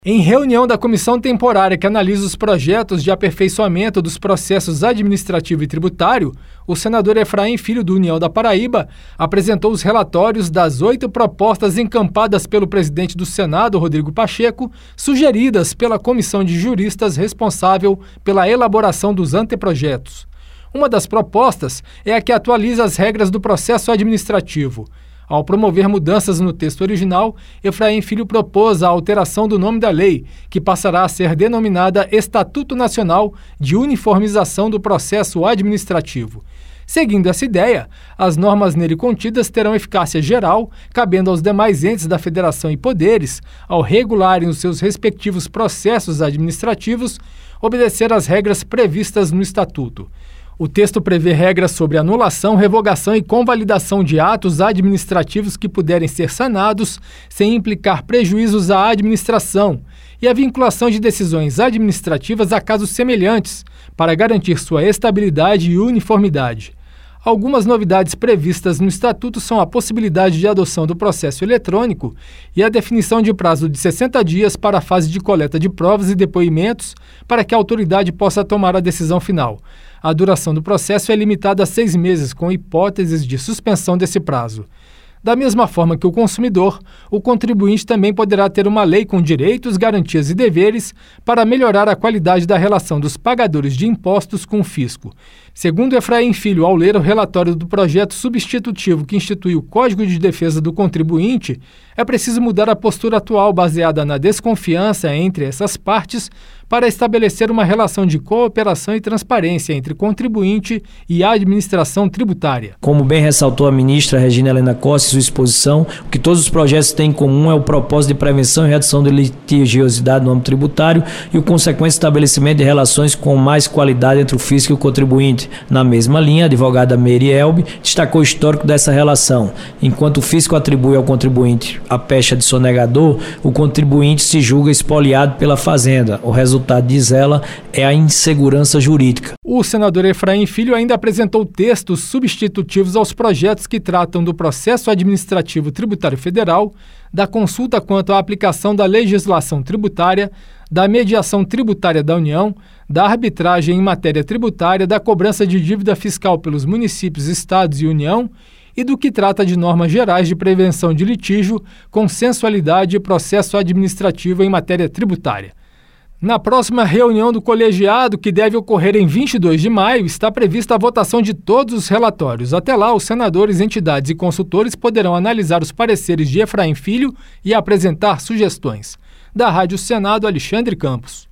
Em reunião da comissão temporária que analisa os projetos de aperfeiçoamento dos processos administrativo e tributário, o senador Efraim Filho, do União da Paraíba, apresentou os relatórios das 8 propostas encampadas pelo presidente do Senado, Rodrigo Pacheco, sugeridas pela comissão de juristas responsável pela elaboração dos anteprojetos. Uma das propostas é a que atualiza as regras do processo administrativo. Ao promover mudanças no texto original, Efraim Filho propôs a alteração do nome da lei, que passará a ser denominada Estatuto Nacional de Uniformização do Processo Administrativo. Seguindo essa ideia, as normas nele contidas terão eficácia geral, cabendo aos demais entes da federação e poderes, ao regularem os seus respectivos processos administrativos, obedecer às regras previstas no Estatuto. O texto prevê regras sobre anulação, revogação e convalidação de atos administrativos que puderem ser sanados sem implicar prejuízos à administração e a vinculação de decisões administrativas a casos semelhantes, para garantir sua estabilidade e uniformidade. Algumas novidades previstas no Estatuto são a possibilidade de adoção do processo eletrônico e a definição de prazo de 60 dias para a fase de coleta de provas e depoimentos para que a autoridade possa tomar a decisão final. A duração do processo é limitada a 6 meses, com hipóteses de suspensão desse prazo. Da mesma forma que o consumidor, o contribuinte também poderá ter uma lei com direitos, garantias e deveres para melhorar a qualidade da relação dos pagadores de impostos com o fisco. Segundo Efraim Filho, ao ler o relatório do projeto substitutivo que institui o Código de Defesa do Contribuinte, é preciso mudar a postura atual baseada na desconfiança entre essas partes para estabelecer uma relação de cooperação e transparência entre contribuinte e a administração tributária. Como bem ressaltou a ministra Regina Helena Costa em sua exposição, o que todos os projetos têm em comum é o propósito de prevenção e redução de litigiosidade no âmbito tributário e o consequente estabelecimento de relações com mais qualidade entre o fisco e o contribuinte. Na mesma linha, a advogada Meire Elbe destacou o histórico dessa relação. Enquanto o fisco atribui ao contribuinte a pecha de sonegador, o contribuinte se julga expoliado pela fazenda. O resultado, diz ela, é a insegurança jurídica. O senador Efraim Filho ainda apresentou textos substitutivos aos projetos que tratam do processo administrativo tributário federal, da consulta quanto à aplicação da legislação tributária, da mediação tributária da União, da arbitragem em matéria tributária, da cobrança de dívida fiscal pelos municípios, estados e União e do que trata de normas gerais de prevenção de litígio, consensualidade e processo administrativo em matéria tributária. Na próxima reunião do colegiado, que deve ocorrer em 22 de maio, está prevista a votação de todos os relatórios. Até lá, os senadores, entidades e consultores poderão analisar os pareceres de Efraim Filho e apresentar sugestões. Da Rádio Senado, Alexandre Campos.